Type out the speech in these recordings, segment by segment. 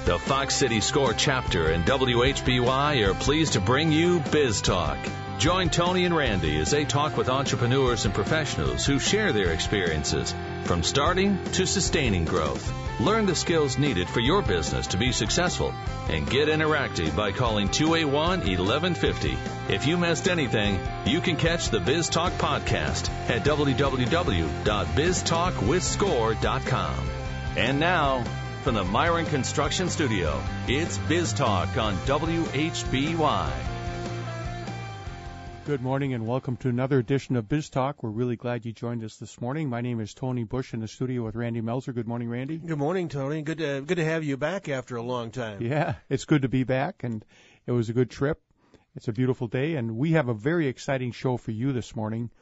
The Fox City SCORE chapter and WHBY are pleased to bring you Biz Talk. Join Tony and Randy as they talk with entrepreneurs and professionals who share their experiences from starting to sustaining growth. Learn the skills needed for your business to be successful and get interactive by calling 281-1150. If you missed anything, you can catch the Biz Talk podcast at www.biztalkwithscore.com. And now, from the Myron Construction Studio, it's Biz Talk on WHBY. Good morning and welcome to another edition of Biz Talk. We're really glad you joined us this morning. My name is Tony Bush in the studio with Randy Melzer. Good morning, Randy. Good morning, Tony. Good to have you back after a long time. Yeah, it's good to be back, and it was a good trip. It's a beautiful day, and we have a very exciting show for you this morning.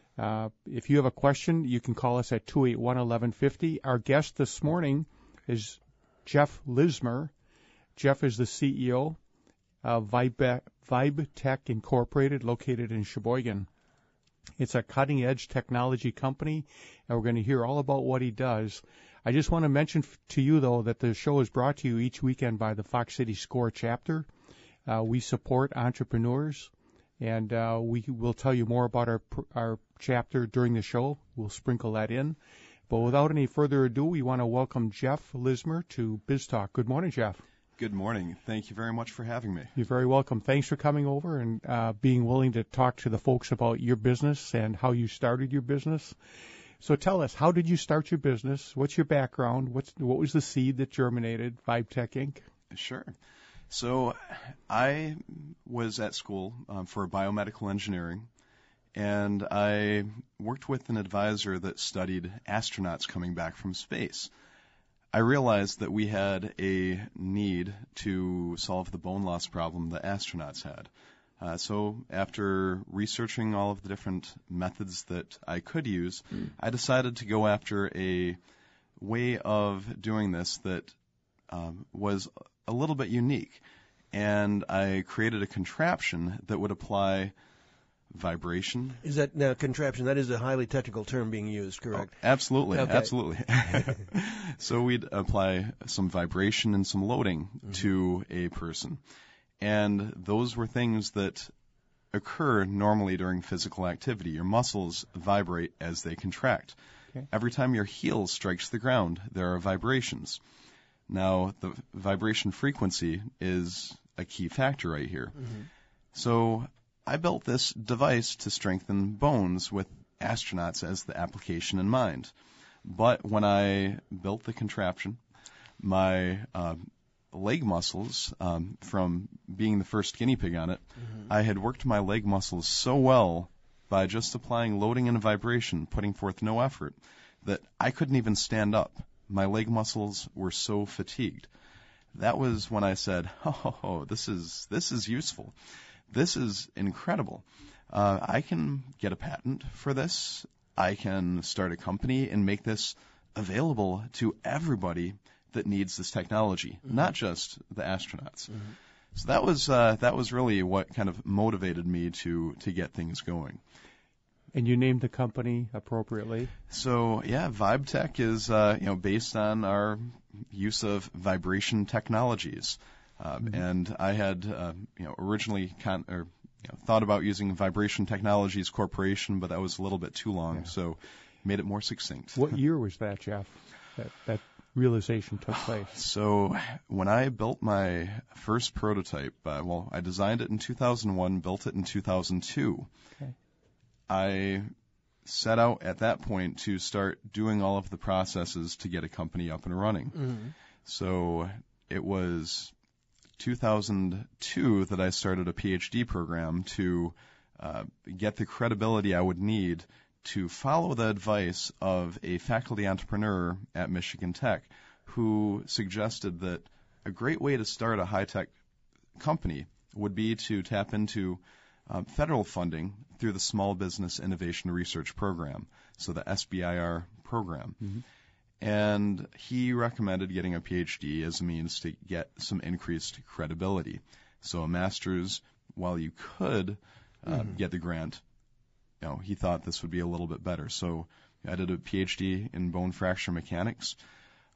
If you have a question, you can call us at 281-1150. Our guest this morning is Jeff Lismer. Jeff is the CEO of Vibe Tech Incorporated, located in Sheboygan. It's a cutting-edge technology company, and we're going to hear all about what he does. I just want to mention to you, though, that the show is brought to you each weekend by the Fox City SCORE chapter. We support entrepreneurs, and we will tell you more about our chapter during the show. We'll sprinkle that in. But without any further ado, we want to welcome Jeff Lismer to Biz Talk. Good morning, Jeff. Good morning. Thank you very much for having me. You're very welcome. Thanks for coming over and being willing to talk to the folks about your business and how you started your business. So tell us, how did you start your business? What's your background? What was the seed that germinated Vibe Tech Inc.? Sure. So I was at school for biomedical engineering, and I worked with an advisor that studied astronauts coming back from space. I realized that we had a need to solve the bone loss problem that astronauts had. So after researching all of the different methods that I could use, I decided to go after a way of doing this that was a little bit unique. And I created a contraption that would apply vibration. Is that now contraption? That is a highly technical term being used, correct? Oh, absolutely, okay. Absolutely. So we'd apply some vibration and some loading to a person. And those were things that occur normally during physical activity. Your muscles vibrate as they contract. Okay. Every time your heel strikes the ground, there are vibrations. Now, the vibration frequency is a key factor right here. So I built this device to strengthen bones with astronauts as the application in mind. But when I built the contraption, my leg muscles, from being the first guinea pig on it, I had worked my leg muscles so well by just applying loading and vibration, putting forth no effort, that I couldn't even stand up. My leg muscles were so fatigued. That was when I said, oh, this is useful. This is incredible. I can get a patent for this. I can start a company and make this available to everybody that needs this technology, not just the astronauts. So that was really what kind of motivated me to get things going. And you named the company appropriately. So yeah, Vibe Tech is based on our use of vibration technologies. And I had originally thought about using Vibration Technologies Corporation, but that was a little bit too long, so made it more succinct. What year was that, Jeff, that realization took place? So when I built my first prototype, I designed it in 2001, built it in 2002. Okay. I set out at that point to start doing all of the processes to get a company up and running. So it was 2002 that I started a PhD program to get the credibility I would need to follow the advice of a faculty entrepreneur at Michigan Tech who suggested that a great way to start a high-tech company would be to tap into federal funding through the Small Business Innovation Research Program, so the SBIR program. And he recommended getting a PhD as a means to get some increased credibility. So a master's, while you could get the grant, he thought this would be a little bit better. So I did a PhD in bone fracture mechanics.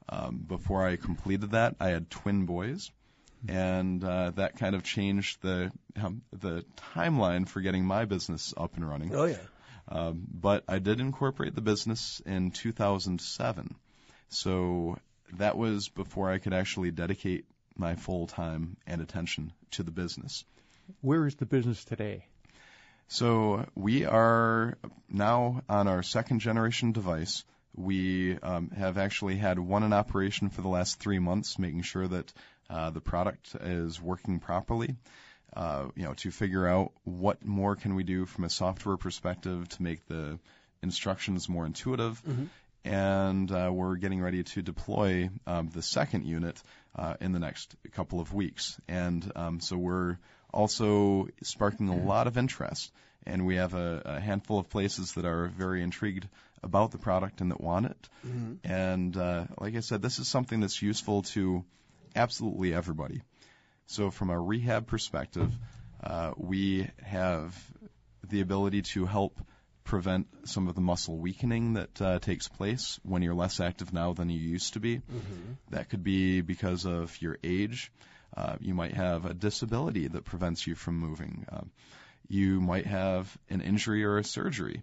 Before I completed that, I had twin boys, and that kind of changed the timeline for getting my business up and running. Oh, yeah. But I did incorporate the business in 2007, so that was before I could actually dedicate my full time and attention to the business. Where is the business today? So we are now on our second generation device. We have actually had one in operation for the last 3 months, making sure that the product is working properly. To figure out what more can we do from a software perspective to make the instructions more intuitive. Mm-hmm. And we're getting ready to deploy the second unit in the next couple of weeks. And so we're also sparking a lot of interest. And we have a handful of places that are very intrigued about the product and that want it. Mm-hmm. And like I said, this is something that's useful to absolutely everybody. So from a rehab perspective, we have the ability to help prevent some of the muscle weakening that takes place when you're less active now than you used to be. Mm-hmm. That could be because of your age. You might have a disability that prevents you from moving. You might have an injury or a surgery.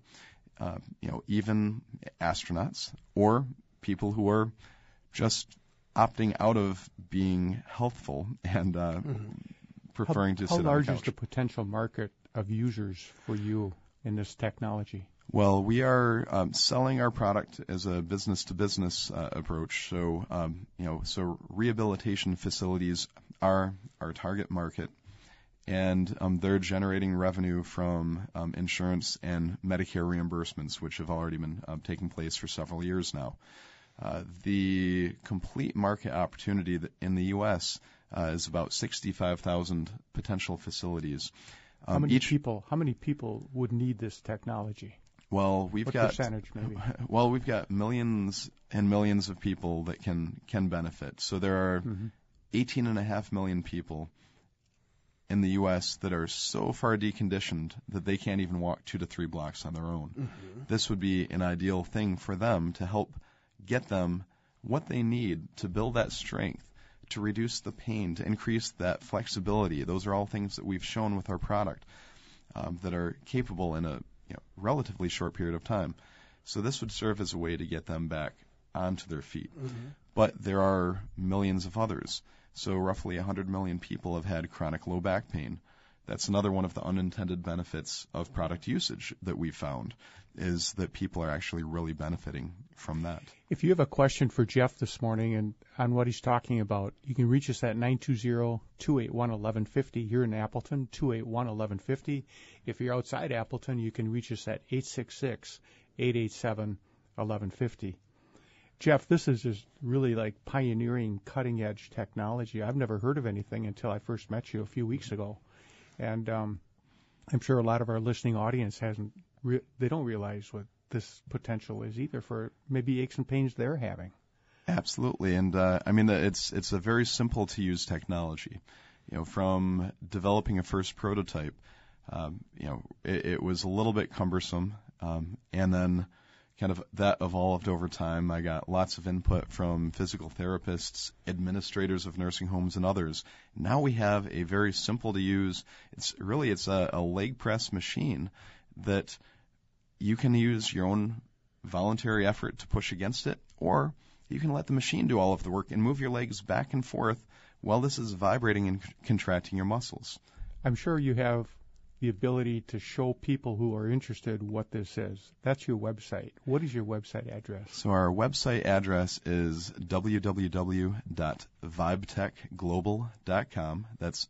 Even astronauts or people who are just opting out of being healthful and preferring to sit on the couch. How large is the potential market of users for you in this technology? Well, we are selling our product as a business-to-business approach. So rehabilitation facilities are our target market, and they're generating revenue from insurance and Medicare reimbursements, which have already been taking place for several years now. The complete market opportunity in the U.S. Is about 65,000 potential facilities. How many people would need this technology? Well, what percentage, maybe? Well, we've got millions and millions of people that can benefit. So there are 18.5 million people in the U.S. that are so far deconditioned that they can't even walk 2 to 3 blocks on their own. Mm-hmm. This would be an ideal thing for them to help get them what they need to build that strength, to reduce the pain, to increase that flexibility. Those are all things that we've shown with our product that are capable in a relatively short period of time. So this would serve as a way to get them back onto their feet. Mm-hmm. But there are millions of others. So roughly 100 million people have had chronic low back pain. That's another one of the unintended benefits of product usage that we found, is that people are actually really benefiting from that. If you have a question for Jeff this morning and on what he's talking about, you can reach us at 920-281-1150 here in Appleton, 281-1150. If you're outside Appleton, you can reach us at 866-887-1150. Jeff, this is just really like pioneering cutting-edge technology. I've never heard of anything until I first met you a few weeks ago. And I'm sure a lot of our listening audience they don't realize what this potential is either for maybe aches and pains they're having. Absolutely. And it's a very simple to use technology. From developing a first prototype, it was a little bit cumbersome. And then kind of that evolved over time. I got lots of input from physical therapists, administrators of nursing homes, and others. Now we have a very simple to use, it's a leg press machine that you can use your own voluntary effort to push against it, or you can let the machine do all of the work and move your legs back and forth while this is vibrating and contracting your muscles. I'm sure you have the ability to show people who are interested what this is. That's your website. What is your website address? So our website address is www.vibetechglobal.com. That's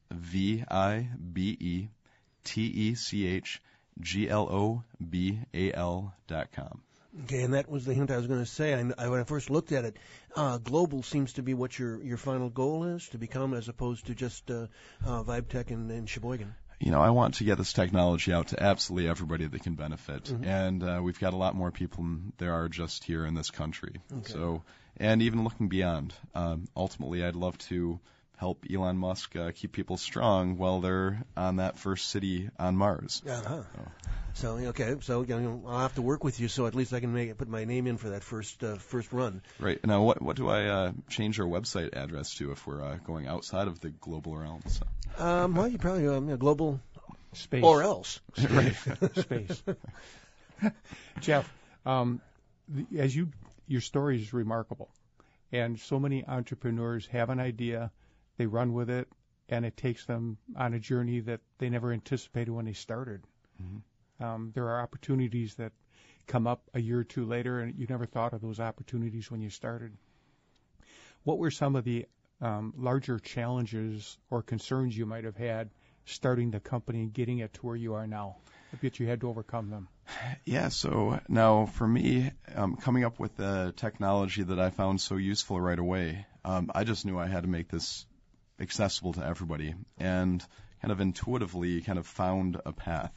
VIBETechglobal.com. Okay, and that was the hint I was going to say. When I first looked at it, global seems to be what your final goal is, to become, as opposed to just VibeTech in Sheboygan. I want to get this technology out to absolutely everybody that can benefit. Mm-hmm. And we've got a lot more people than there are just here in this country. Okay. So, and even looking beyond, ultimately I'd love to help Elon Musk keep people strong while they're on that first city on Mars. Uh-huh. So I'll have to work with you, so at least I can put my name in for that first run. Right. Now, what do I change our website address to if we're going outside of the global realm? So. Well, you probably global Space. Or else. Right. Space. Jeff, your story is remarkable. And so many entrepreneurs have an idea, they run with it, and it takes them on a journey that they never anticipated when they started. Mm-hmm. There are opportunities that come up a year or two later, and you never thought of those opportunities when you started. What were some of the larger challenges or concerns you might have had starting the company and getting it to where you are now? I bet you had to overcome them. Yeah, so now for me, coming up with the technology that I found so useful right away, I just knew I had to make this accessible to everybody, and kind of intuitively kind of found a path.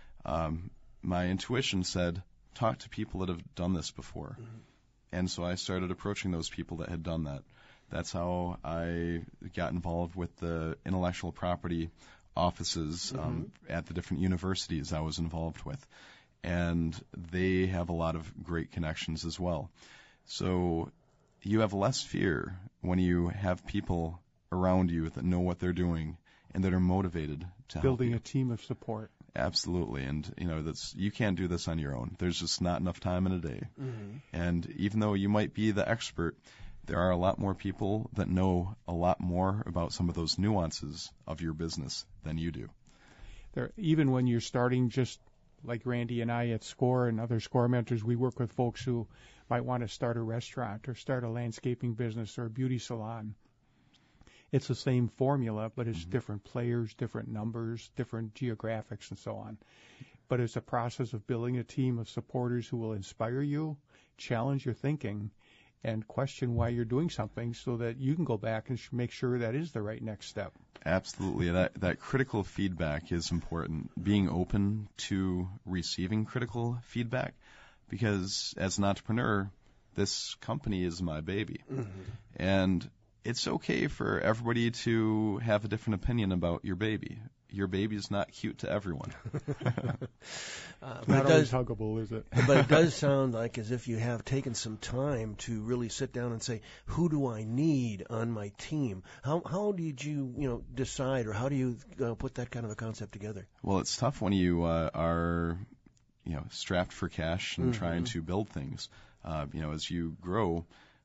My intuition said, talk to people that have done this before. Mm-hmm. And so I started approaching those people that had done that. That's how I got involved with the intellectual property offices at the different universities I was involved with. And they have a lot of great connections as well. So you have less fear when you have people around you that know what they're doing and that are motivated to building help you. A team of support. Absolutely. And, you can't do this on your own. There's just not enough time in a day. Mm-hmm. And even though you might be the expert, there are a lot more people that know a lot more about some of those nuances of your business than you do. Even when you're starting, just like Randy and I at SCORE and other SCORE mentors, we work with folks who might want to start a restaurant or start a landscaping business or a beauty salon. It's the same formula, but it's different players, different numbers, different geographics, and so on. But it's a process of building a team of supporters who will inspire you, challenge your thinking, and question why you're doing something so that you can go back and make sure that is the right next step. Absolutely. That critical feedback is important. Being open to receiving critical feedback, because as an entrepreneur, this company is my baby. Mm-hmm. And it's okay for everybody to have a different opinion about your baby. Your baby is not cute to everyone. Not always huggable, is it? But it does sound like as if you have taken some time to really sit down and say, who do I need on my team? How did you decide, or how do you put that kind of a concept together? Well, it's tough when you are strapped for cash and trying to build things. As you grow.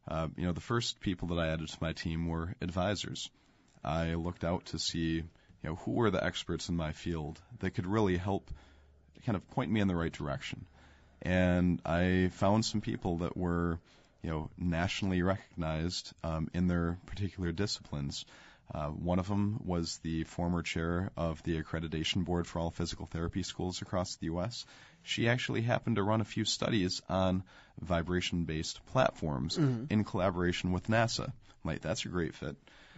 The first people that I added to my team were advisors. I looked out to see, who were the experts in my field that could really help kind of point me in the right direction. And I found some people that were, nationally recognized in their particular disciplines. One of them was the former chair of the accreditation board for all physical therapy schools across the U.S. She actually happened to run a few studies on vibration-based platforms in collaboration with NASA. Like, that's a great fit.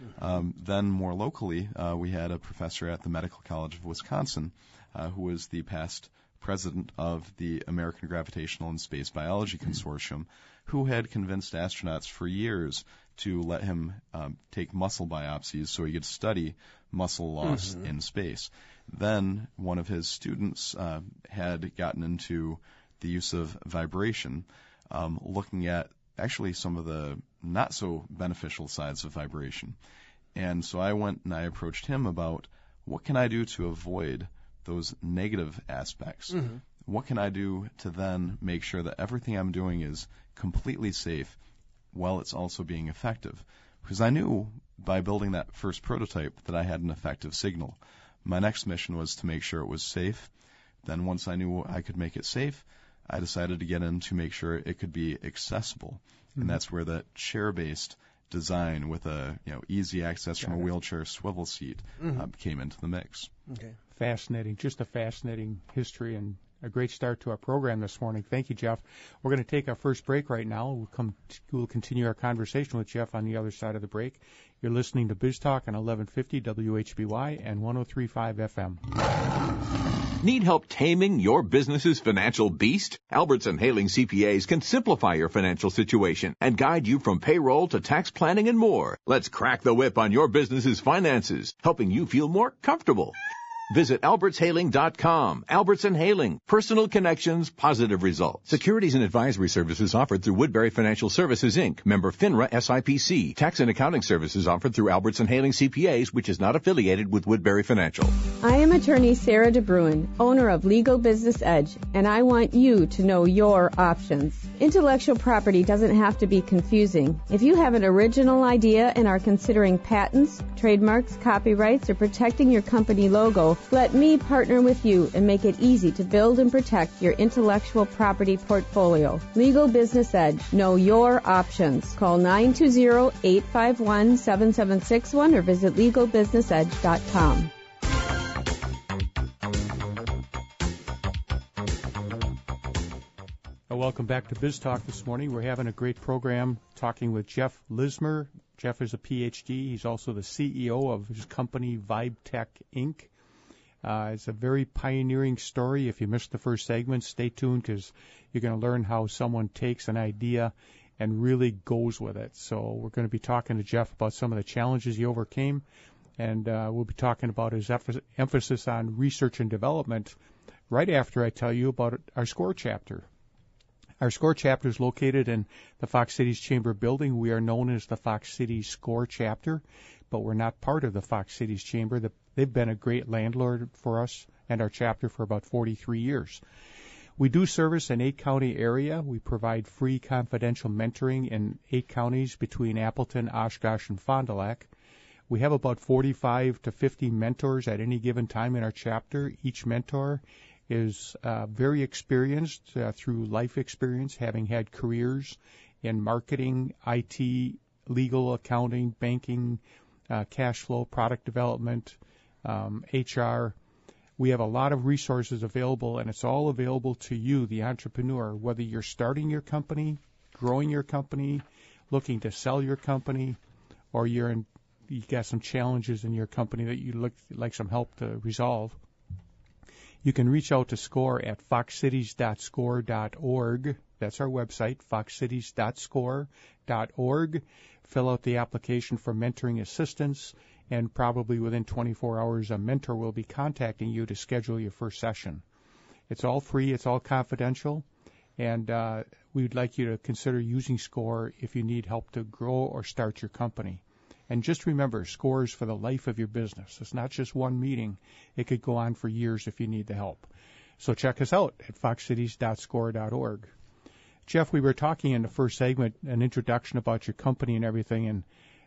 Then more locally, we had a professor at the Medical College of Wisconsin who was the past president of the American Gravitational and Space Biology Consortium, who had convinced astronauts for years to let him take muscle biopsies so he could study muscle loss in space. Then one of his students had gotten into the use of vibration, looking at actually some of the not so beneficial sides of vibration. And so I went and I approached him about what can I do to avoid those negative aspects? What can I do to then make sure that everything I'm doing is completely safe while it's also being effective? Because I knew by building that first prototype that I had an effective signal. My next mission was to make sure it was safe. Then once I knew I could make it safe, I decided to get in to make sure it could be accessible. And that's where the chair-based design with a easy access from a wheelchair swivel seat came into the mix. Okay. Fascinating. Just a fascinating history and a great start to our program this morning. Thank you, Jeff. We're going to take our first break right now. We'll continue our conversation with Jeff on the other side of the break. You're listening to Biz Talk on 1150 WHBY and 103.5 FM. Need help taming your business's financial beast? Albertson Hailing CPAs can simplify your financial situation and guide you from payroll to tax planning and more. Let's crack the whip on your business's finances, helping you feel more comfortable. Visit albertshailing.com. Albertson Hailing. Personal connections, positive results. Securities and advisory services offered through Woodbury Financial Services, Inc., member FINRA SIPC. Tax and accounting services offered through Albertson Hailing CPAs, which is not affiliated with Woodbury Financial. I am attorney Sarah DeBruin, owner of Legal Business Edge, and I want you to know your options. Intellectual property doesn't have to be confusing. If you have an original idea and are considering patents, trademarks, copyrights, or protecting your company logo, let me partner with you and make it easy to build and protect your intellectual property portfolio. Legal Business Edge. Know your options. Call 920-851-7761 or visit legalbusinessedge.com. Welcome back to Biz Talk this morning. We're having a great program talking with Jeff Lismer. Jeff is a PhD. He's also the CEO of his company, VibeTech, Inc. It's a very pioneering story. If you missed the first segment, stay tuned because you're going to learn how someone takes an idea and really goes with it. So we're going to be talking to Jeff about some of the challenges he overcame, and we'll be talking about his emphasis on research and development right after I tell you about our SCORE chapter. Our SCORE chapter is located in the Fox Cities Chamber building. We are known as the Fox Cities SCORE chapter, but we're not part of the Fox Cities Chamber. They've been a great landlord for us and our chapter for about 43 years. We do service an 8-county area. We provide free confidential mentoring in 8 counties between Appleton, Oshkosh, and Fond du Lac. We have about 45 to 50 mentors at any given time in our chapter. Each mentor is very experienced through life experience, having had careers in marketing, IT, legal, accounting, banking, cash flow, product development, HR. We have a lot of resources available, and it's all available to you, the entrepreneur, whether you're starting your company, growing your company, looking to sell your company, or you got some challenges in your company that you like some help to resolve. You can reach out to SCORE at foxcities.score.org. That's our website, foxcities.score.org. Fill out the application for mentoring assistance, and probably within 24 hours, a mentor will be contacting you to schedule your first session. It's all free. It's all confidential. And we'd like you to consider using SCORE if you need help to grow or start your company. And just remember, SCORE is for the life of your business. It's not just one meeting. It could go on for years if you need the help. So check us out at foxcities.score.org. Jeff, we were talking in the first segment, an introduction about your company and everything, and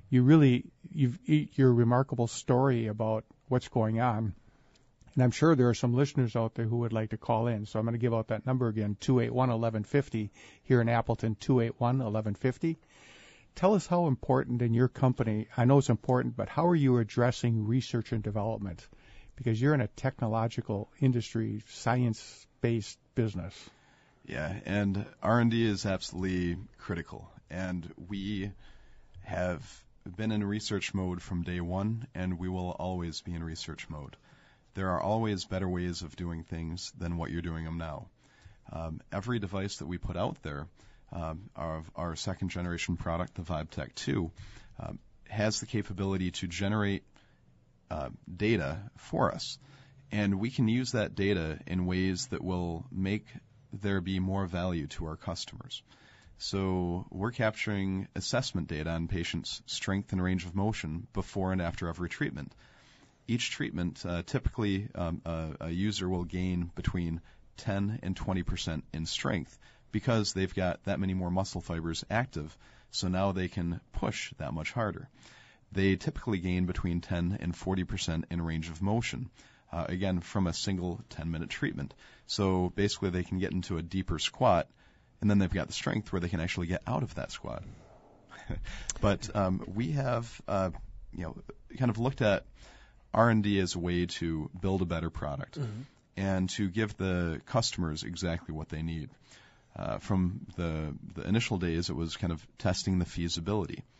your remarkable story about what's going on. And I'm sure there are some listeners out there who would like to call in. So I'm going to give out that number again, 281-1150, here in Appleton, 281-1150. Tell us how important in your company, I know it's important, but how are you addressing research and development? Because you're in a technological industry, science-based business. Yeah, and R&D is absolutely critical. And we have been in research mode from day one, and we will always be in research mode. There are always better ways of doing things than what you're doing them now. Every device that we put out there, our second-generation product, the VibeTech 2, has the capability to generate data for us. And we can use that data in ways that will make there be more value to our customers. So we're capturing assessment data on patients' strength and range of motion before and after every treatment. Each treatment, typically a user will gain between 10 and 20% in strength because they've got that many more muscle fibers active, so now they can push that much harder. They typically gain between 10 and 40% in range of motion, again, from a single 10-minute treatment. So basically they can get into a deeper squat, and then they've got the strength where they can actually get out of that squat. But we have kind of looked at R&D as a way to build a better product and to give the customers exactly what they need. From the initial days, it was kind of testing the feasibility.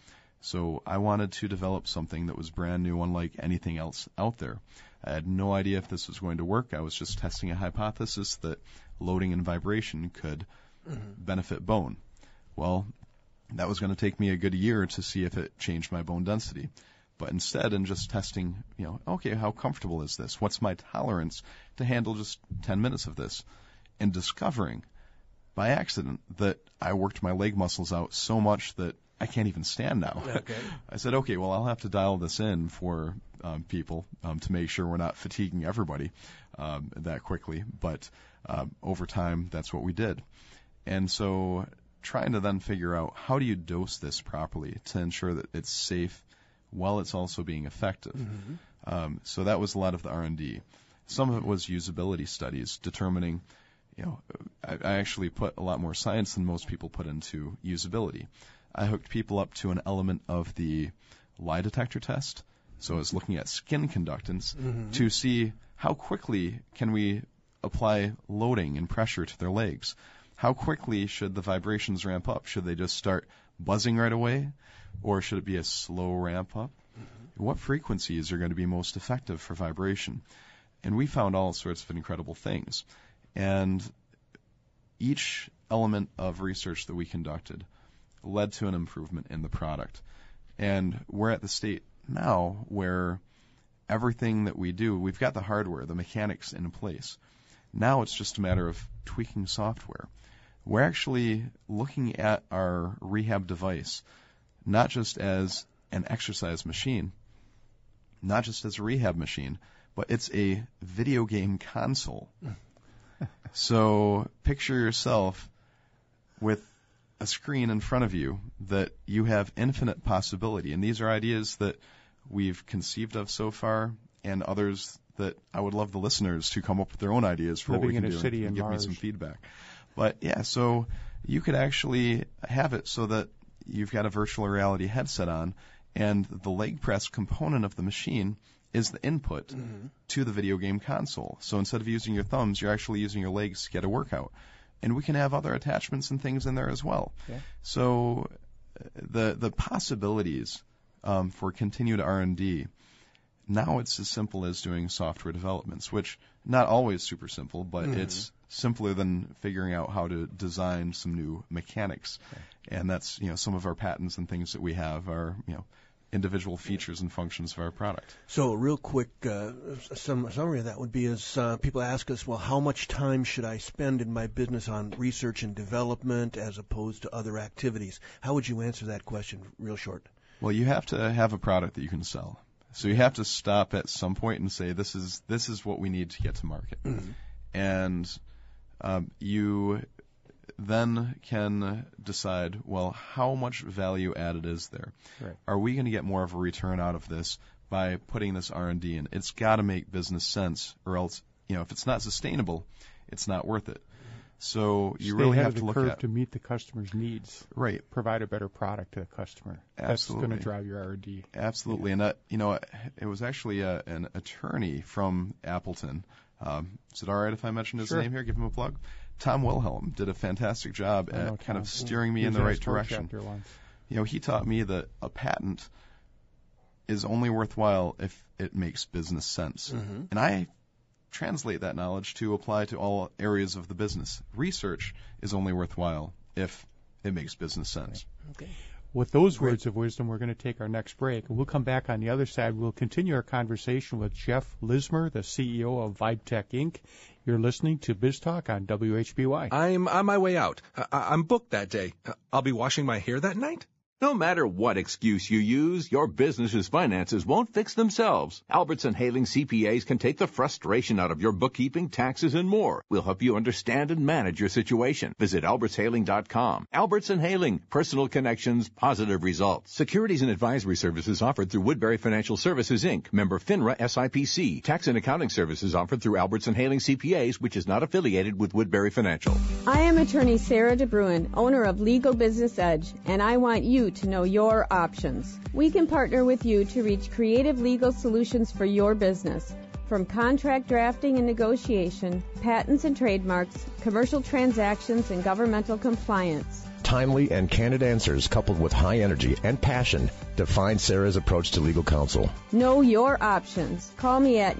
So I wanted to develop something that was brand new, unlike anything else out there. I had no idea if this was going to work. I was just testing a hypothesis that loading and vibration could benefit bone. Well, that was going to take me a good year to see if it changed my bone density. But instead, in just testing, okay, how comfortable is this? What's my tolerance to handle just 10 minutes of this? And discovering by accident that I worked my leg muscles out so much that I can't even stand now. Okay. I said, okay, well, I'll have to dial this in for people to make sure we're not fatiguing everybody that quickly. But over time, that's what we did. And so trying to then figure out how do you dose this properly to ensure that it's safe while it's also being effective. So that was a lot of the R&D. Some of it was usability studies, determining, I actually put a lot more science than most people put into usability. I hooked people up to an element of the lie detector test. So I was looking at skin conductance to see how quickly can we apply loading and pressure to their legs. How quickly should the vibrations ramp up? Should they just start buzzing right away? Or should it be a slow ramp up? What frequencies are going to be most effective for vibration? And we found all sorts of incredible things. And each element of research that we conducted led to an improvement in the product. And we're at the state now where everything that we do, we've got the hardware, the mechanics in place. Now it's just a matter of tweaking software. We're actually looking at our rehab device not just as an exercise machine, not just as a rehab machine, but it's a video game console. So picture yourself with a screen in front of you that you have infinite possibility. And these are ideas that we've conceived of so far, and others that I would love the listeners to come up with their own ideas for what we can do and give me some feedback. But yeah, so you could actually have it so that you've got a virtual reality headset on, and the leg press component of the machine is the input to the video game console. So instead of using your thumbs, you're actually using your legs to get a workout. And we can have other attachments and things in there as well. Yeah. So the possibilities for continued R&D, now it's as simple as doing software developments, which not always super simple, but it's simpler than figuring out how to design some new mechanics. Okay. And that's, some of our patents and things that we have are, individual features and functions of our product. So a real quick summary of that would be as people ask us, well, how much time should I spend in my business on research and development as opposed to other activities? How would you answer that question real short? Well, you have to have a product that you can sell. So you have to stop at some point and say, this is what we need to get to market. And you then can decide, well, how much value added is there? Right. Are we going to get more of a return out of this by putting this R&D in? It's got to make business sense, or else, if it's not sustainable, it's not worth it. So you really have to look at to meet the customer's needs. Right. Provide a better product to the customer. Absolutely. That's going to drive your R&D. Absolutely. And it was actually an attorney from Appleton. Is it all right if I mention his name here? Give him a plug. Tom Wilhelm did a fantastic job at kind of steering me in the right direction. He taught me that a patent is only worthwhile if it makes business sense. And I translate that knowledge to apply to all areas of the business. Research is only worthwhile if it makes business sense. Okay. With those words of wisdom, we're going to take our next break. We'll come back on the other side. We'll continue our conversation with Jeff Lismer, the CEO of VibeTech Inc. You're listening to Biz Talk on WHBY. I'm on my way out. I'm booked that day. I'll be washing my hair that night. No matter what excuse you use, your business's finances won't fix themselves. Albertson Haling CPAs can take the frustration out of your bookkeeping, taxes, and more. We'll help you understand and manage your situation. Visit albertshaling.com. Albertson Haling, personal connections, positive results. Securities and advisory services offered through Woodbury Financial Services, Inc., member FINRA SIPC. Tax and accounting services offered through Albertson Haling CPAs, which is not affiliated with Woodbury Financial. I am attorney Sarah DeBruin, owner of Legal Business Edge, and I want you to know your options. We can partner with you to reach creative legal solutions for your business. From contract drafting and negotiation, patents and trademarks, commercial transactions, and governmental compliance. Timely and candid answers coupled with high energy and passion define Sarah's approach to legal counsel. Know your options. Call me at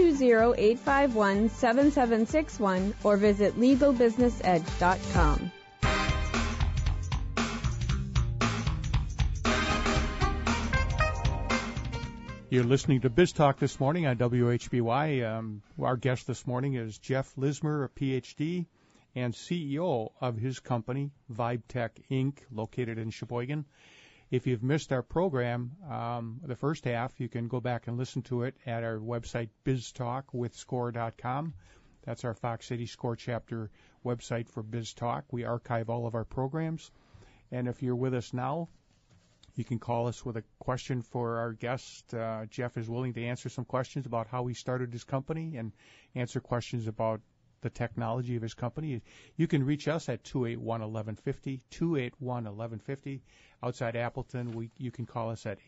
920-851-7761 or visit LegalBusinessEdge.com. You're listening to Biz Talk this morning on WHBY. Our guest this morning is Jeff Lismer, a Ph.D. and CEO of his company, VibeTech Inc., located in Sheboygan. If you've missed our program, the first half, you can go back and listen to it at our website, biztalkwithscore.com. That's our Fox City Score Chapter website for Biz Talk. We archive all of our programs. And if you're with us now, you can call us with a question for our guest. Jeff is willing to answer some questions about how he started his company and answer questions about the technology of his company. You can reach us at 281-1150, 281-1150. Outside Appleton, you can call us at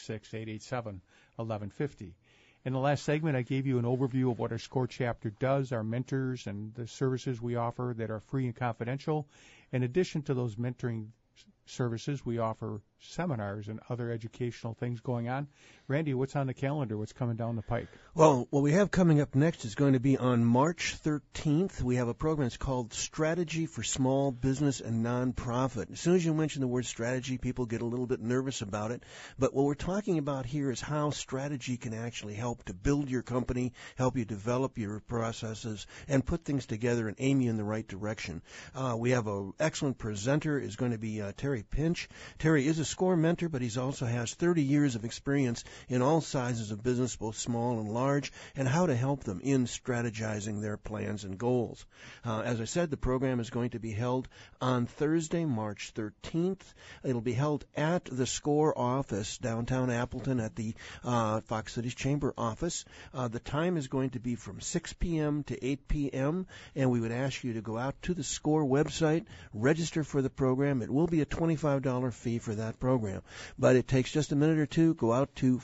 866-887-1150. In the last segment, I gave you an overview of what our SCORE chapter does, our mentors, and the services we offer that are free and confidential. In addition to those mentoring services, we offer seminars and other educational things going on. Randy, what's on the calendar? What's coming down the pike? Well, what we have coming up next is going to be on March 13th. We have a program that's called Strategy for Small Business and Nonprofit. As soon as you mention the word strategy, people get a little bit nervous about it. But what we're talking about here is how strategy can actually help to build your company, help you develop your processes, and put things together and aim you in the right direction. We have an excellent presenter is going to be Terry Pinch. Terry is a SCORE mentor, but he also has 30 years of experience in all sizes of business, both small and large, and how to help them in strategizing their plans and goals. As I said, the program is going to be held on Thursday, March 13th. It'll be held at the SCORE office, downtown Appleton, at the Fox Cities Chamber office. The time is going to be from 6 p.m. to 8 p.m., and we would ask you to go out to the SCORE website, register for the program. It will be a $25 fee for that program, but it takes just a minute or two. Go out to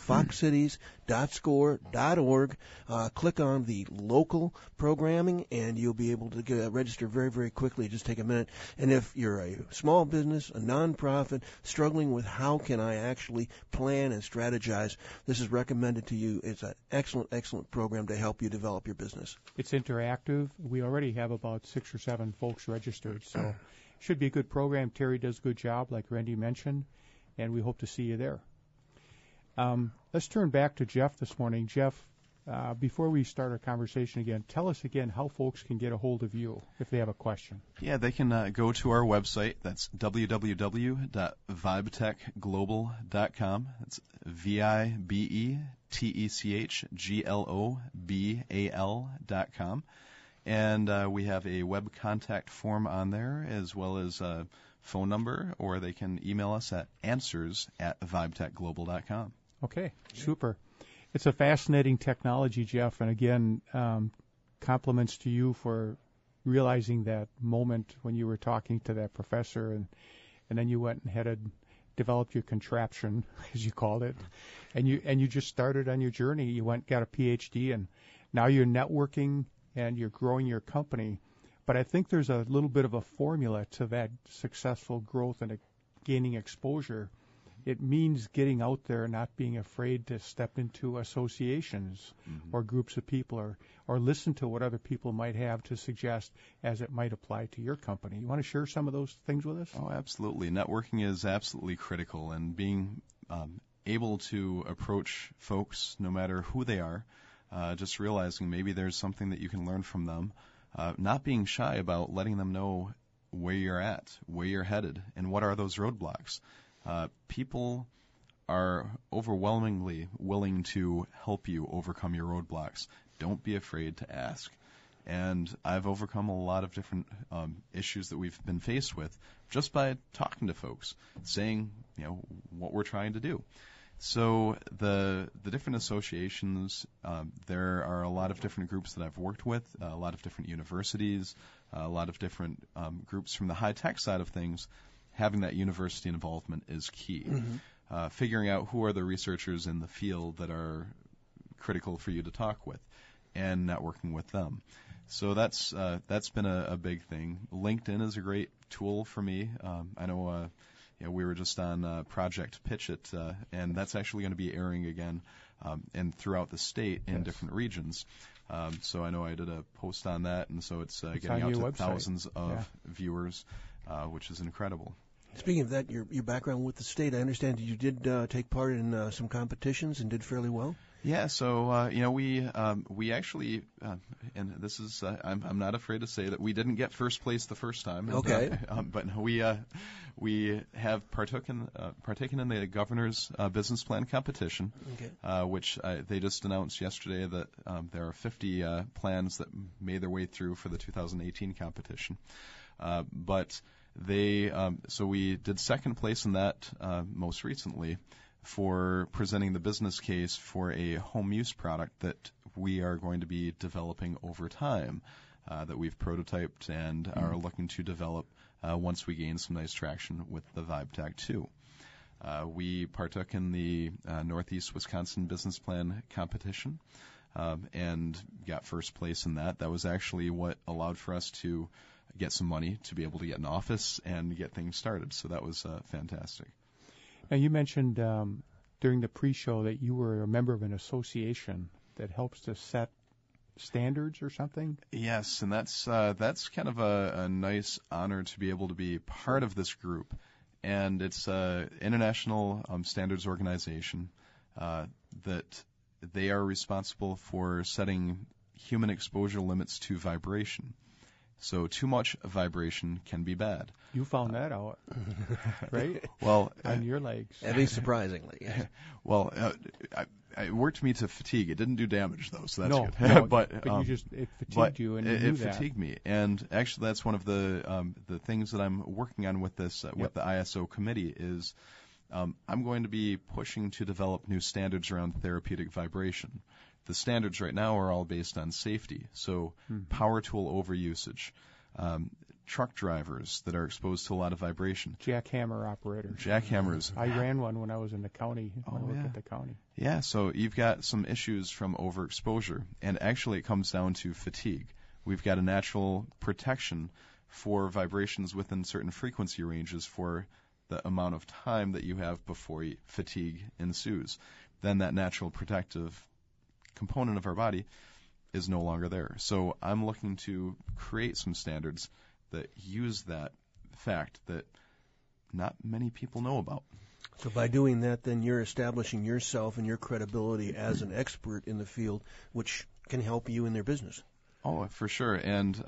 foxcities.score.org, click on the local programming, and you'll be able to register very, very quickly. Just take a minute. And if you're a small business, a nonprofit, struggling with how can I actually plan and strategize, this is recommended to you. It's an excellent, excellent program to help you develop your business. It's interactive. We already have about 6 or 7 folks registered, so should be a good program. Terry does a good job, like Randy mentioned, and we hope to see you there. Let's turn back to Jeff this morning. Jeff, before we start our conversation again, tell us again how folks can get a hold of you if they have a question. Yeah, they can go to our website. That's www.vibetechglobal.com. That's VIBETECHGLOBAL.com. And we have a web contact form on there, as well as a phone number, or they can email us at answers@vibetechglobal.com. Okay, super. It's a fascinating technology, Jeff, and again, compliments to you for realizing that moment when you were talking to that professor, and then you went and developed your contraption, as you called it, and you just started on your journey. You got a PhD, and now you're networking and you're growing your company. But I think there's a little bit of a formula to that successful growth and gaining exposure. It means getting out there and not being afraid to step into associations or groups of people or listen to what other people might have to suggest as it might apply to your company. You want to share some of those things with us? Oh, absolutely. Networking is absolutely critical, and being able to approach folks no matter who they are, just realizing maybe there's something that you can learn from them, not being shy about letting them know where you're at, where you're headed, and what are those roadblocks. People are overwhelmingly willing to help you overcome your roadblocks. Don't be afraid to ask. And I've overcome a lot of different issues that we've been faced with just by talking to folks, saying, what we're trying to do. So the different associations, there are a lot of different groups that I've worked with, a lot of different universities, a lot of different groups from the high-tech side of things. Having that university involvement is key. Figuring out who are the researchers in the field that are critical for you to talk with, and networking with them. So that's been a big thing. LinkedIn is a great tool for me. I know we were just on Project Pitch It, and that's actually going to be airing again and throughout the state in different regions. So I know I did a post on that, and so it's getting out to website. Thousands of viewers, which is incredible. Speaking of that, your background with the state, I understand you did take part in some competitions and did fairly well. Yeah, so we actually, and this is I'm not afraid to say that we didn't get first place the first time. And, okay. But we have partaken in the governor's business plan competition, which they just announced yesterday that there are 50 plans that made their way through for the 2018 competition. So we did second place in that most recently for presenting the business case for a home use product that we are going to be developing over time, that we've prototyped and are looking to develop once we gain some nice traction with the VibeTac 2. We partook in the Northeast Wisconsin Business Plan competition and got first place in that. That was actually what allowed for us to get some money to be able to get an office and get things started. So that was fantastic. Now, you mentioned during the pre-show that you were a member of an association that helps to set standards or something? Yes, and that's kind of a nice honor to be able to be part of this group. And it's an international standards organization that they are responsible for setting human exposure limits to vibration. So too much vibration can be bad. You found that out, right? Well, on your legs. At least surprisingly. Well, it worked me to fatigue. It didn't do damage though, so that's good. No, but it fatigued you, and it fatigued me. And actually, that's one of the things that I'm working on with this with the ISO committee is I'm going to be pushing to develop new standards around therapeutic vibration. The standards right now are all based on safety, so power tool overusage, truck drivers that are exposed to a lot of vibration. Jackhammer operators. Jackhammers. I ran one when I was in the county, when I worked at the county. Yeah, so you've got some issues from overexposure, and actually it comes down to fatigue. We've got a natural protection for vibrations within certain frequency ranges for the amount of time that you have before fatigue ensues. Then that natural protective component of our body is no longer there. So I'm looking to create some standards that use that fact that not many people know about. So by doing that, then you're establishing yourself and your credibility as an expert in the field, which can help you in their business. Oh, for sure. And,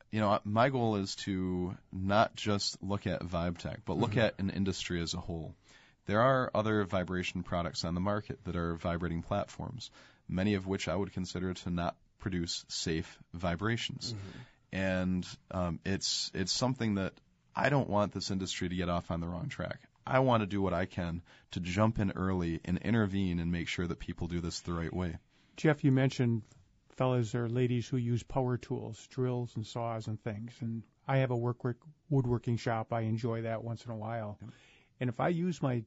my goal is to not just look at VibeTac, but look at an industry as a whole. There are other vibration products on the market that are vibrating platforms, many of which I would consider to not produce safe vibrations. And it's something that I don't want this industry to get off on the wrong track. I want to do what I can to jump in early and intervene and make sure that people do this the right way. Jeff, you mentioned fellas or ladies who use power tools, drills and saws and things. And I have a woodworking shop. I enjoy that once in a while. And if I use my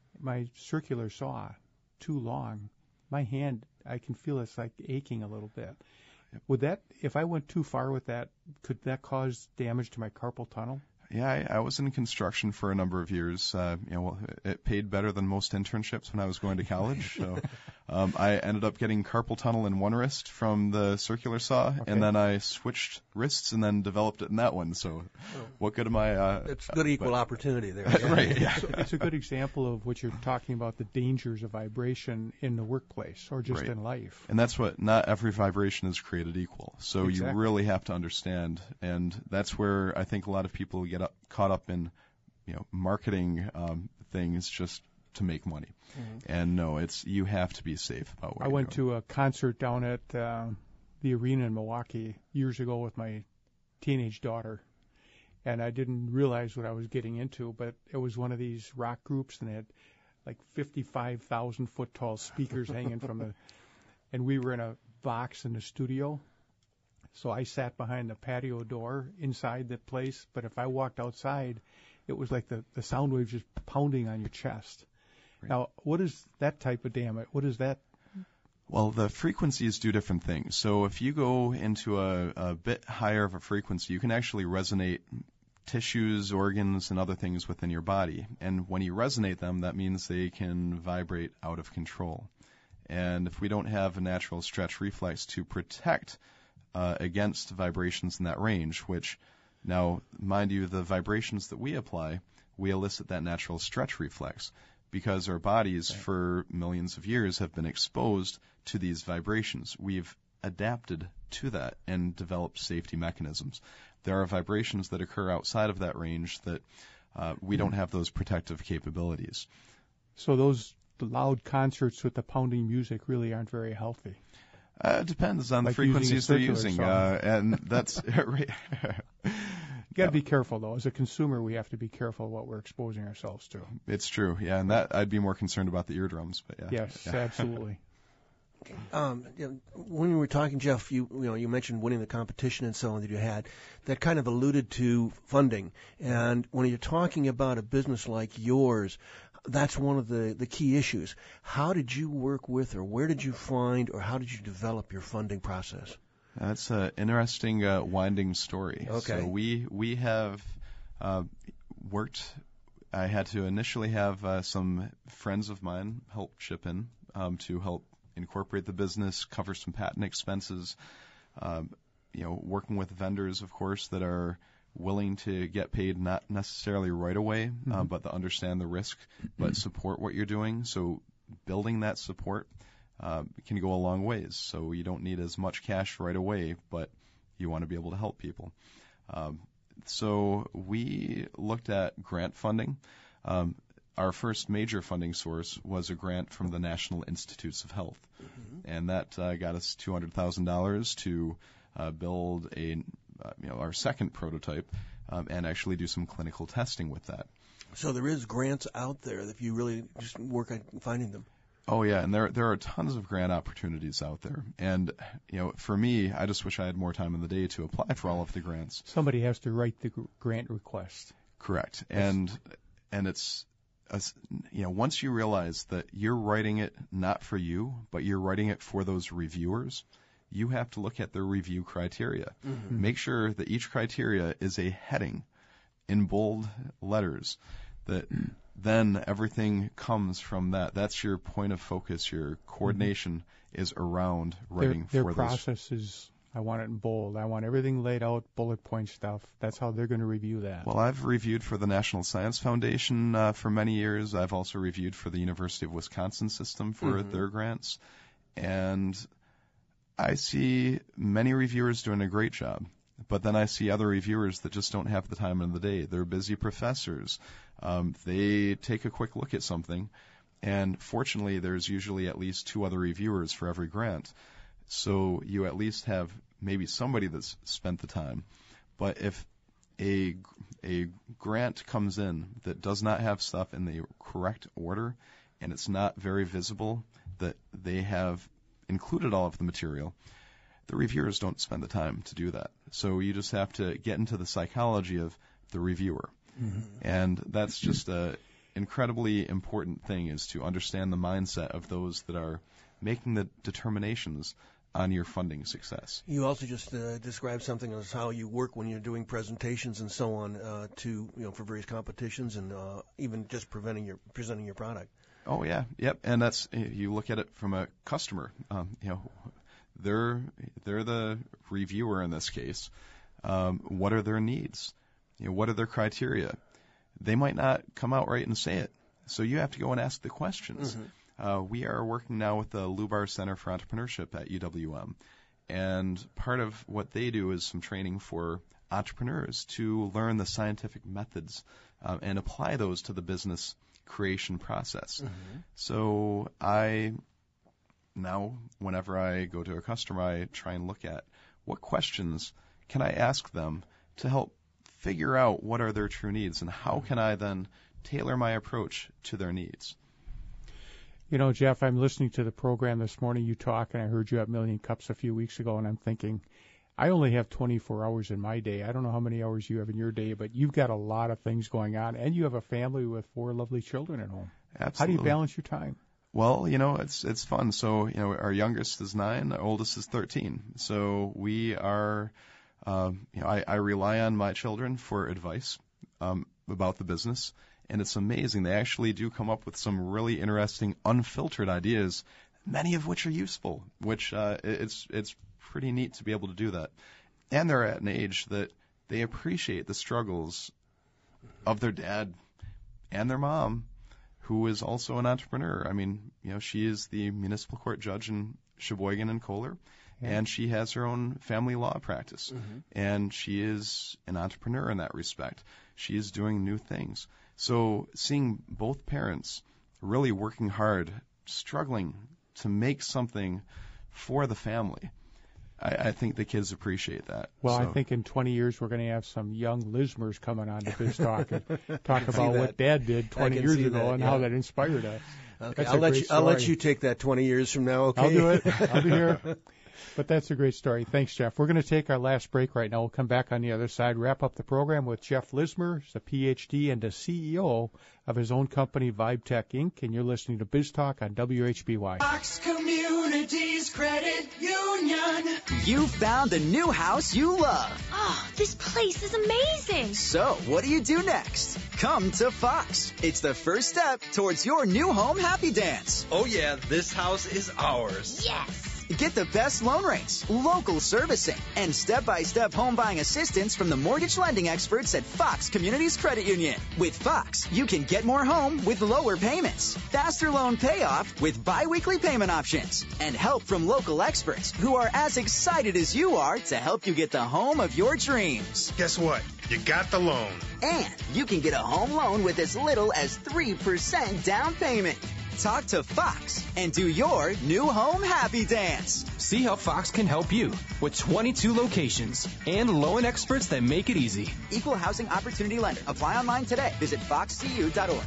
circular saw too long, my hand, I can feel it's like aching a little bit. Would that, if I went too far with that, could that cause damage to my carpal tunnel? Yeah, I was in construction for a number of years. It paid better than most internships when I was going to college. So I ended up getting carpal tunnel in one wrist from the circular saw, and then I switched wrists and then developed it in that one. So what good am I? It's good equal opportunity there. Right, yeah. So it's a good example of what you're talking about, the dangers of vibration in the workplace or just in life. And that's what, not every vibration is created equal. So you really have to understand, and that's where I think a lot of people get caught up in, marketing things just to make money. And no, you have to be safe about what I went to a concert down at the arena in Milwaukee years ago with my teenage daughter, and I didn't realize what I was getting into, but it was one of these rock groups, and they had like 55,000 foot tall speakers hanging from the, and we were in a box in the studio. So I sat behind the patio door inside the place, but if I walked outside, it was like the sound waves just pounding on your chest. Right. Now, what is that type of damage? What is that Well, the frequencies do different things. So if you go into a bit higher of a frequency, you can actually resonate tissues, organs, and other things within your body. And when you resonate them, that means they can vibrate out of control. And if we don't have a natural stretch reflex to protect against vibrations in that range, which now, mind you, the vibrations that we apply, we elicit that natural stretch reflex because our bodies for millions of years have been exposed to these vibrations. We've adapted to that and developed safety mechanisms. There are vibrations that occur outside of that range that we don't have those protective capabilities. So those loud concerts with the pounding music really aren't very healthy. It depends on Like the frequencies they're using using, and that's You got to be careful, though. As a consumer, we have to be careful what we're exposing ourselves to. It's true, yeah, and that I'd be more concerned about the eardrums, but yeah. Yes, absolutely. When we were talking, Jeff, you mentioned winning the competition and so on that you had. That kind of alluded to funding. And when you're talking about a business like yours, that's one of the key issues. How did you work with, or where did you find, or how did you develop your funding process? That's an interesting, winding story. Okay. So we have worked. I had to initially have some friends of mine help chip in to help incorporate the business, cover some patent expenses. Working with vendors, of course, that are willing to get paid not necessarily right away, but to understand the risk, but support what you're doing. So building that support can go a long ways. So you don't need as much cash right away, but you want to be able to help people. So we looked at grant funding. Our first major funding source was a grant from the National Institutes of Health, and that got us $200,000 to build our second prototype and actually do some clinical testing with that. So there is grants out there if you really just work on finding them. Oh yeah, and there are tons of grant opportunities out there. And for me, I just wish I had more time in the day to apply for all of the grants. Somebody has to write the grant request. Correct. And it's once you realize that you're writing it not for you, but you're writing it for those reviewers, you have to look at their review criteria. Make sure that each criteria is a heading in bold letters, that then everything comes from that. That's your point of focus. Your coordination is around writing their for those. Their process is, I want it in bold. I want everything laid out, bullet point stuff. That's how they're going to review that. Well, I've reviewed for the National Science Foundation for many years. I've also reviewed for the University of Wisconsin system for their grants. And I see many reviewers doing a great job. But then I see other reviewers that just don't have the time in the day. They're busy professors. They take a quick look at something, and fortunately there's usually at least 2 other reviewers for every grant. So you at least have maybe somebody that's spent the time. But if a grant comes in that does not have stuff in the correct order, and it's not very visible that they have included all of the material, the reviewers don't spend the time to do that. So you just have to get into the psychology of the reviewer. And that's just an incredibly important thing, is to understand the mindset of those that are making the determinations on your funding success. You also just described something as how you work when you're doing presentations and so on for various competitions and even just presenting your product. Oh, yeah. Yep. And that's, you look at it from a customer. They're the reviewer in this case. What are their needs? What are their criteria? They might not come out right and say it. So you have to go and ask the questions. We are working now with the Lubar Center for Entrepreneurship at UWM. And part of what they do is some training for entrepreneurs to learn the scientific methods and apply those to the business creation process. So now, whenever I go to a customer, I try and look at what questions can I ask them to help figure out what are their true needs, and how can I then tailor my approach to their needs. Jeff, I'm listening to the program this morning. You talk, and I heard you at Million Cups a few weeks ago, and I'm thinking, I only have 24 hours in my day. I don't know how many hours you have in your day, but you've got a lot of things going on, and you have a family with 4 lovely children at home. Absolutely. How do you balance your time? Well, it's fun. So, our youngest is 9, our oldest is 13. So we are, I rely on my children for advice about the business, and it's amazing. They actually do come up with some really interesting, unfiltered ideas, many of which are useful, which it's pretty neat to be able to do that. And they're at an age that they appreciate the struggles of their dad and their mom, who is also an entrepreneur. I mean, she is the municipal court judge in Sheboygan and Kohler, and she has her own family law practice, and she is an entrepreneur in that respect. She is doing new things. So seeing both parents really working hard, struggling to make something for the family, I think the kids appreciate that. Well, so. I think in 20 years we're going to have some young Lismers coming on to Biz Talk and talk about what Dad did 20 years ago and how that inspired us. Okay, I'll let you take that 20 years from now. Okay, I'll do it. I'll be here. But that's a great story. Thanks, Jeff. We're going to take our last break right now. We'll come back on the other side, wrap up the program with Jeff Lismer. He's a PhD and a CEO of his own company, VibeTech Inc., and you're listening to Biz Talk on WHBY. Fox Communities Credit Union. You found the new house you love. Oh, this place is amazing. So, what do you do next? Come to Fox. It's the first step towards your new home happy dance. Oh yeah, this house is ours. Yes. Get the best loan rates, local servicing, and step-by-step home buying assistance from the mortgage lending experts at Fox Communities Credit Union. With Fox, you can get more home with lower payments, faster loan payoff with bi-weekly payment options, and help from local experts who are as excited as you are to help you get the home of your dreams. Guess what? You got the loan. And you can get a home loan with as little as 3% down payment. Talk to Fox and do your new home happy dance. See how Fox can help you with 22 locations and loan experts that make it easy. Equal housing opportunity lender. Apply online today. Visit foxcu.org.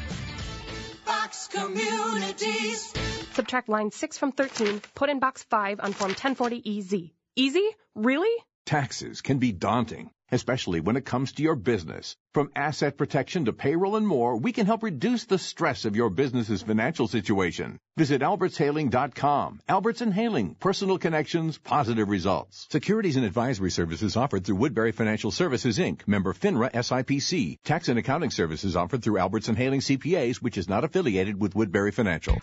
Fox Communities. Subtract line 6 from 13. Put in box 5 on form 1040EZ. Easy? Really? Taxes can be daunting, especially when it comes to your business. From asset protection to payroll and more, we can help reduce the stress of your business's financial situation. Visit albertshailing.com. Alberts and Hailing, personal connections, positive results. Securities and advisory services offered through Woodbury Financial Services, Inc., member FINRA SIPC. Tax and accounting services offered through Alberts and Hailing CPAs, which is not affiliated with Woodbury Financial.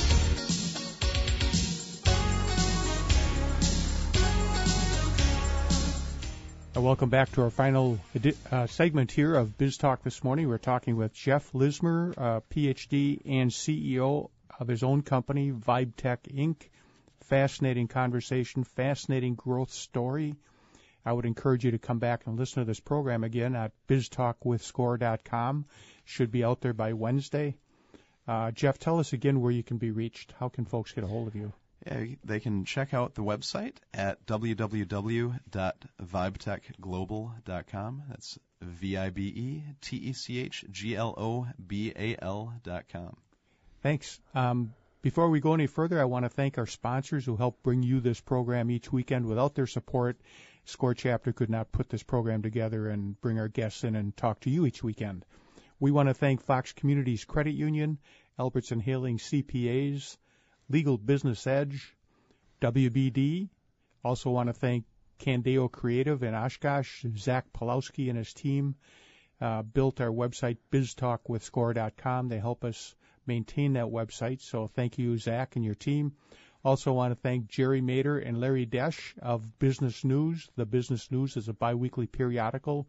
Welcome back to our final segment here of Biz Talk this morning. We're talking with Jeff Lismer, PhD and CEO of his own company, VibeTech Inc. Fascinating conversation, fascinating growth story. I would encourage you to come back and listen to this program again at biztalkwithscore.com. Should be out there by Wednesday. Jeff, tell us again where you can be reached. How can folks get a hold of you? Yeah, they can check out the website at www.vibetechglobal.com. That's VIBETECHGLOBAL.com. Thanks. Before we go any further, I want to thank our sponsors who help bring you this program each weekend. Without their support, SCORE Chapter could not put this program together and bring our guests in and talk to you each weekend. We want to thank Fox Communities Credit Union, Alberts and Hailing CPAs, Legal Business Edge, WBD. Also want to thank Candeo Creative in Oshkosh. Zach Pulowski and his team built our website, biztalkwithscore.com. They help us maintain that website, so thank you, Zach, and your team. Also want to thank Jerry Mader and Larry Desch of Business News. The Business News is a biweekly periodical.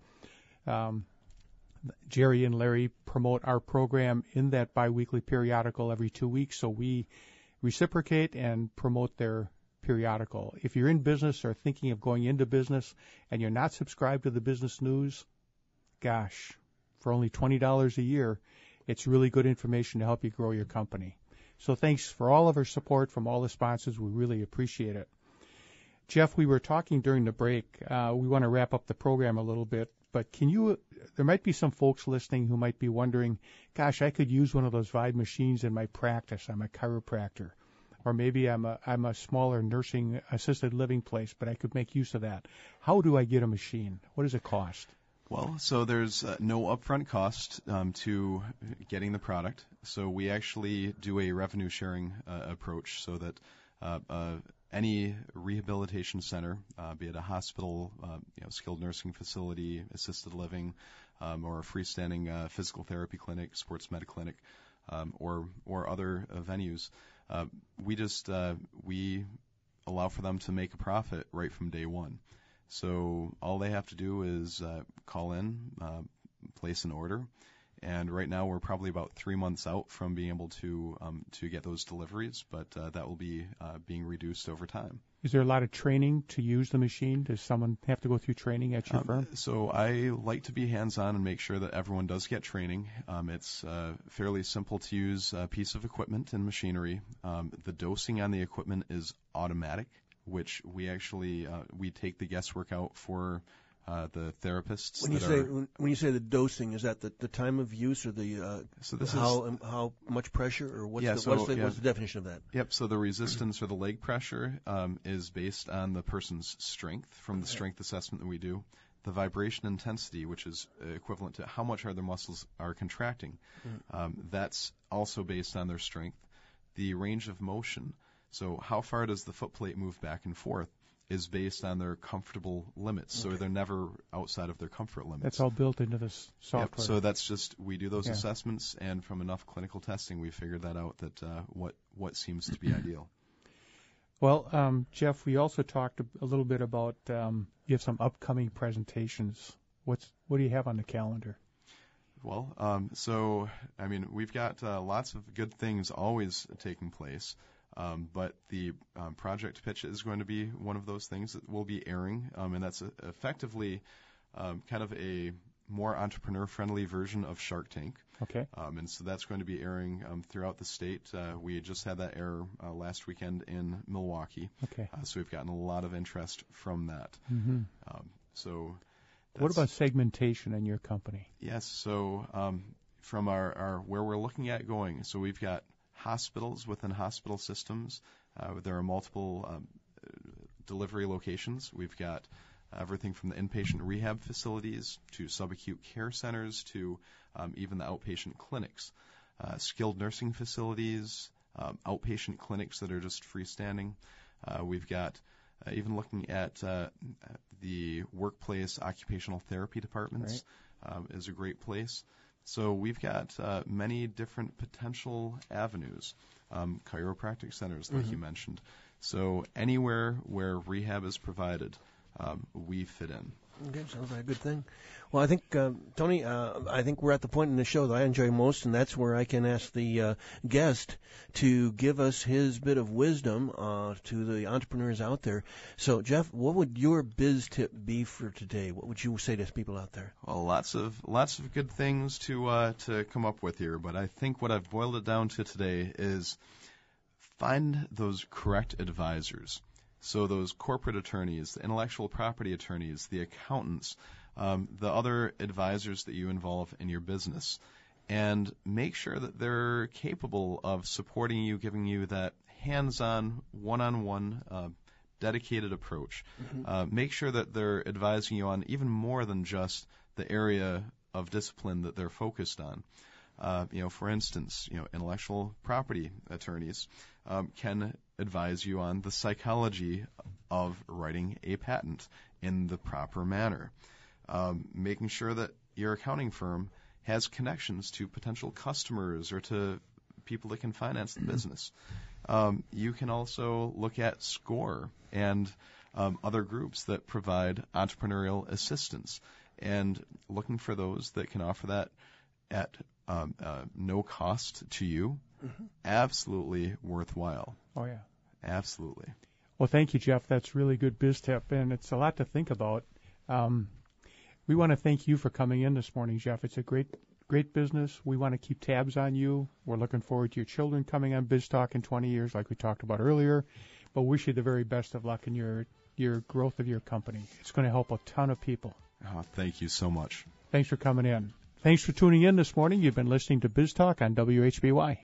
Jerry and Larry promote our program in that biweekly periodical every 2 weeks, so we reciprocate and promote their periodical. If you're in business or thinking of going into business and you're not subscribed to the Business News, gosh, for only $20 a year, it's really good information to help you grow your company. So thanks for all of our support from all the sponsors. We really appreciate it. Jeff, we were talking during the break. We want to wrap up the program a little bit, but there might be some folks listening who might be wondering, gosh, I could use one of those Vibe machines in my practice. I'm a chiropractor. Or maybe I'm a smaller nursing assisted living place, but I could make use of that. How do I get a machine? What does it cost? Well, so there's no upfront cost to getting the product. So we actually do a revenue sharing approach so that any rehabilitation center, be it a hospital, skilled nursing facility, assisted living, or a freestanding physical therapy clinic, sports med clinic, or other venues, we allow for them to make a profit right from day one. So all they have to do is call in, place an order, and right now we're probably about 3 months out from being able to get those deliveries, but that will be being reduced over time. Is there a lot of training to use the machine? Does someone have to go through training at your firm? So I like to be hands-on and make sure that everyone does get training. It's fairly simple to use piece of equipment and machinery. The dosing on the equipment is automatic, which we actually we take the guesswork out for the therapists. When you say the dosing, is that the time of use or the how much pressure, or what's the definition of that? Yep. So the resistance or the leg pressure is based on the person's strength from the strength assessment that we do. The vibration intensity, which is equivalent to how much their muscles are contracting, that's also based on their strength. The range of motion. So how far does the foot plate move back and forth is based on their comfortable limits. So they're never outside of their comfort limits. That's all built into this software. Yep. So that's just, we do those assessments, and from enough clinical testing, we figured that out, that what seems to be ideal. Well, Jeff, we also talked a little bit about you have some upcoming presentations. What do you have on the calendar? Well, we've got lots of good things always taking place. But the project pitch is going to be one of those things that will be airing, and that's effectively kind of a more entrepreneur-friendly version of Shark Tank. Okay. And so that's going to be airing throughout the state. We just had that air last weekend in Milwaukee. Okay. So we've gotten a lot of interest from that. Mm-hmm. What about segmentation in your company? Yes. So from our where we're looking at going, so we've got hospitals within hospital systems. There are multiple delivery locations. We've got everything from the inpatient rehab facilities to subacute care centers to even the outpatient clinics, skilled nursing facilities, outpatient clinics that are just freestanding. We've got even looking at the workplace occupational therapy departments is a great place. So we've got many different potential avenues, chiropractic centers, like you mentioned. So anywhere where rehab is provided, we fit in. Okay, sounds like a good thing. Well, I think, Tony, I think we're at the point in the show that I enjoy most, and that's where I can ask the guest to give us his bit of wisdom to the entrepreneurs out there. So, Jeff, what would your biz tip be for today? What would you say to people out there? Well, lots of good things to come up with here, but I think what I've boiled it down to today is find those correct advisors. So those corporate attorneys, the intellectual property attorneys, the accountants, the other advisors that you involve in your business, and make sure that they're capable of supporting you, giving you that hands-on, one-on-one, dedicated approach. Make sure that they're advising you on even more than just the area of discipline that they're focused on. For instance, intellectual property attorneys can advise you on the psychology of writing a patent in the proper manner. Making sure that your accounting firm has connections to potential customers or to people that can finance the business. You can also look at SCORE and other groups that provide entrepreneurial assistance, and looking for those that can offer that at no cost to you. Absolutely worthwhile. Oh, yeah. Absolutely. Well, thank you, Jeff. That's really good biz tip, and it's a lot to think about. We want to thank you for coming in this morning, Jeff. It's a great business. We want to keep tabs on you. We're looking forward to your children coming on Biz Talk in 20 years, like we talked about earlier. But wish you the very best of luck in your growth of your company. It's going to help a ton of people. Oh, thank you so much. Thanks for coming in. Thanks for tuning in this morning. You've been listening to Biz Talk on WHBY.